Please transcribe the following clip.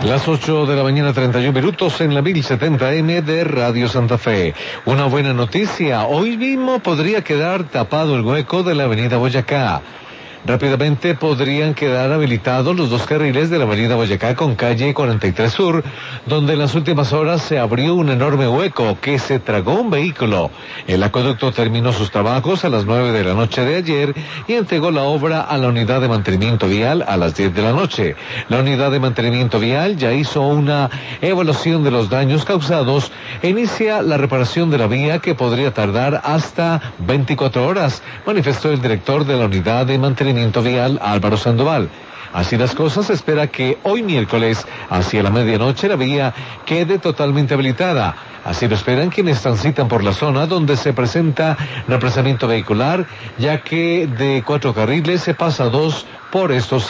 Las 8 de la mañana, 31 minutos en la 1070M de Radio Santa Fe. Una buena noticia, hoy mismo podría quedar tapado el hueco de la avenida Boyacá. Rápidamente podrían quedar habilitados los dos carriles de la avenida Boyacá con calle 43 Sur, donde en las últimas horas se abrió un enorme hueco que se tragó un vehículo. El acueducto terminó sus trabajos a las 9 de la noche de ayer y entregó la obra a la unidad de mantenimiento vial a las 10 de la noche. La unidad de mantenimiento vial ya hizo una evaluación de los daños causados e inicia la reparación de la vía que podría tardar hasta 24 horas, manifestó el director de la unidad de mantenimiento vial, Álvaro Sandoval. Así las cosas, se espera que hoy miércoles, hacia la medianoche, la vía quede totalmente habilitada. Así lo esperan quienes transitan por la zona donde se presenta represamiento vehicular, ya que de 4 carriles se pasa a 2 por estos